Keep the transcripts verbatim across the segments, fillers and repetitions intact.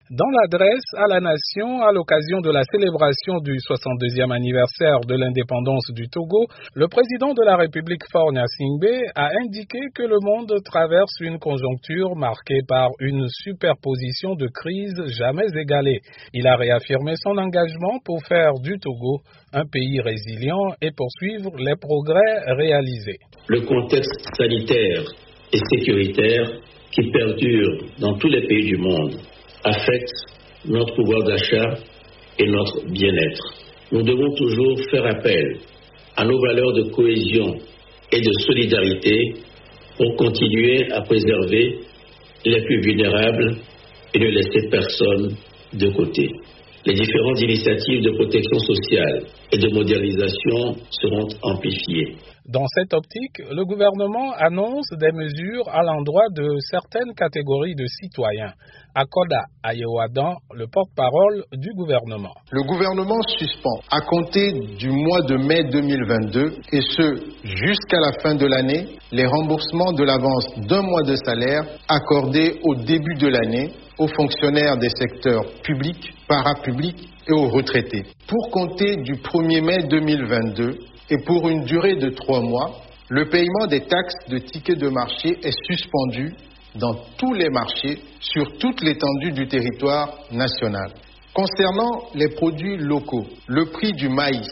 Dans l'adresse à la nation à l'occasion de la célébration du soixante-deuxième anniversaire de l'indépendance du Togo, le président de la République Faure Gnassingbé a indiqué que le monde traverse une conjoncture marquée par une superposition de crises jamais égalées. Il a réaffirmé son engagement pour faire du Togo un pays résilient et poursuivre les progrès réalisés. Le contexte sanitaire et sécuritaire qui perdure dans tous les pays du monde affecte notre pouvoir d'achat et notre bien-être. Nous devons toujours faire appel à nos valeurs de cohésion et de solidarité pour continuer à préserver les plus vulnérables et ne laisser personne de côté. Les différentes initiatives de protection sociale et de modernisation seront amplifiées. Dans cette optique, le gouvernement annonce des mesures à l'endroit de certaines catégories de citoyens. Akoda Ayewadan, le porte-parole du gouvernement. Le gouvernement suspend, à compter du mois de mai deux mille vingt-deux, et ce, jusqu'à la fin de l'année, les remboursements de l'avance d'un mois de salaire accordés au début de l'année aux fonctionnaires des secteurs publics, parapublics et aux retraités. Pour compter du premier mai deux mille vingt-deux, et pour une durée de trois mois, le paiement des taxes de tickets de marché est suspendu dans tous les marchés sur toute l'étendue du territoire national. Concernant les produits locaux, le prix du maïs,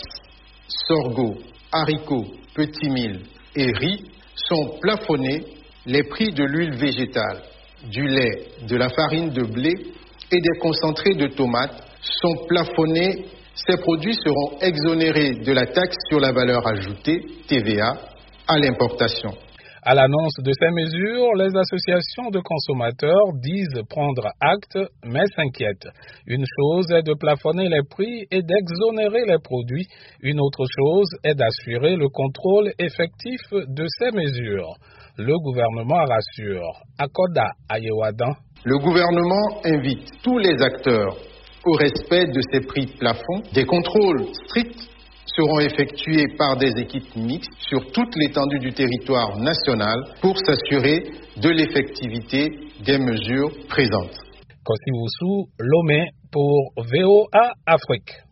sorgho, haricots, petits mil et riz sont plafonnés, les prix de l'huile végétale, du lait, de la farine de blé et des concentrés de tomates sont plafonnés. Ces produits seront exonérés de la taxe sur la valeur ajoutée, T V A, à l'importation. À l'annonce de ces mesures, les associations de consommateurs disent prendre acte, mais s'inquiètent. Une chose est de plafonner les prix et d'exonérer les produits. Une autre chose est d'assurer le contrôle effectif de ces mesures. Le gouvernement rassure. Akoda Ayewadan. Le gouvernement invite tous les acteurs au respect de ces prix plafonds. Des contrôles stricts seront effectués par des équipes mixtes sur toute l'étendue du territoire national pour s'assurer de l'effectivité des mesures présentes. Kossi Wusu, Lomé pour V O A Afrique.